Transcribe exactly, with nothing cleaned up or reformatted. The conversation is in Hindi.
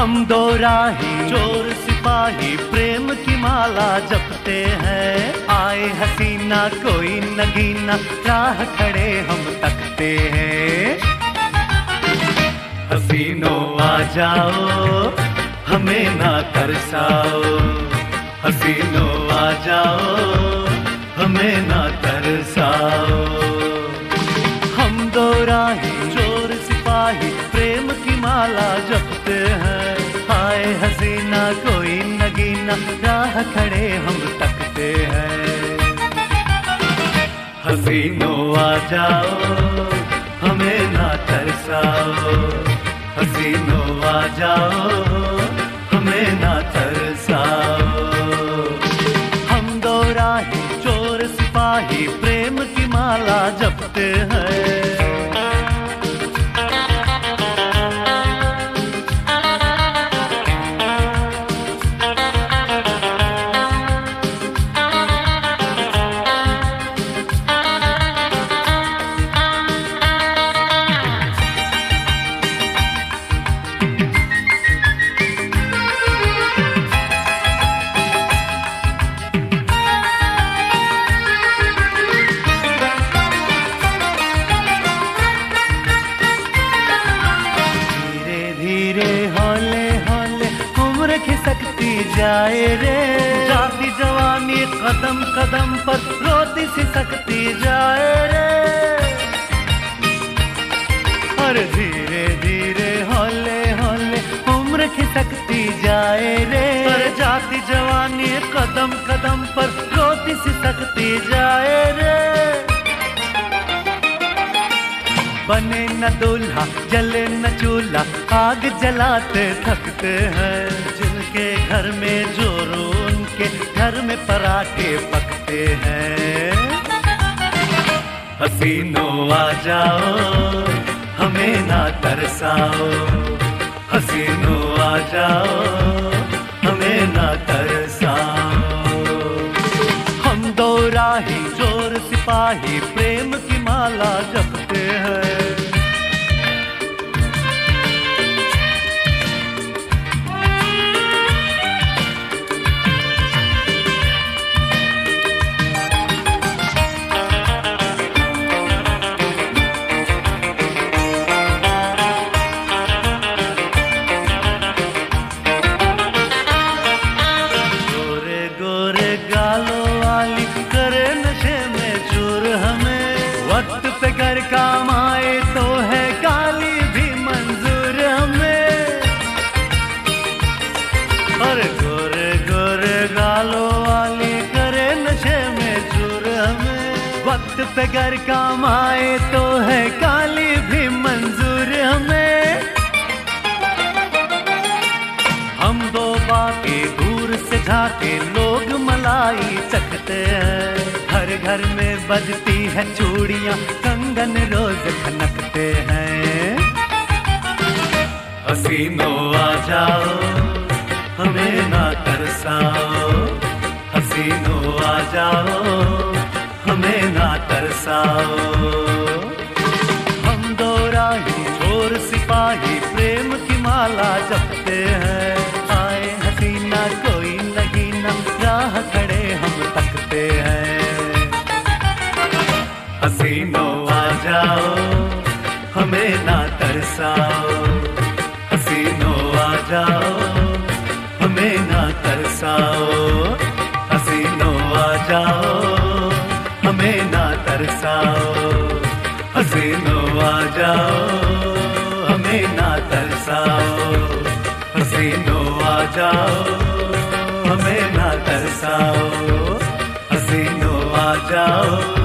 हम दो राही चोर सिपाही प्रेम की माला जपते हैं। आए हसीना कोई नगीना राह खड़े हम तकते हैं। हसीनों आ जाओ हमें ना तरसाओ, हसीनों आ जाओ हमें ना तरसाओ। हम दो राही चोर सिपाही प्रेम की माला जपते हैं। आए हसीना कोई नगीना राह खड़े हम तकते हैं। हसीनों आ जाओ हमें ना तरसाओ, हसीनों आ जाओ हमें ना तरसाओ। हम दो राही चोर सिपाही प्रेम की माला जपते हैं। खिसकती जाए रे जाती जवानी कदम कदम पर रोती सिसकती जाए रे। और धीरे धीरे हौले हौले उम्र खिसकती जाए रे। और जाती जवानी कदम कदम पर रोती सिसकती जाए रे। बने न दूल्हा जले न चूल्हा आग जलाते थकते हैं। जिनके घर में जोरू उनके घर में पराठे पकते हैं। हसीनों आ जाओ हमें ना तरसाओ, हसीनों आ जाओ हमें ना तरसाओ। हम दो राही चोर सिपाही प्रेम की माला जपते हैं। वक्त पे घर काम आए तो है गाली भी मंजूर हमें। और गोरे गोरे गालों वाली करे नशे में चूर हमें। वक्त पे घर काम आए तो है गाली भी मंजूर हमें। हम दो बाकी दूर से झाके लोग मलाई चखते हैं। घर घर में बजती है चूड़ियां कंगन रोज खनकते हैं। हसीनों आ जाओ हमें ना तरसाओ, हसीनों आ जाओ हमें ना तरसाओ। हम दो राही चोर सिपाही प्रेम की माला जपते हैं। आए हसीना कोई नगीना राह खड़े हम तकते हैं। हसीनों आ जाओ हमें ना तरसाओ, हसीनों आ जाओ हमें ना तरसाओ। हसीनों आ जाओ हमें ना तरसाओ, हसीनों आ जाओ हमें ना तरसाओ। हसीनों आ जाओ हमें ना तरसाओ, हसीनों आ जाओ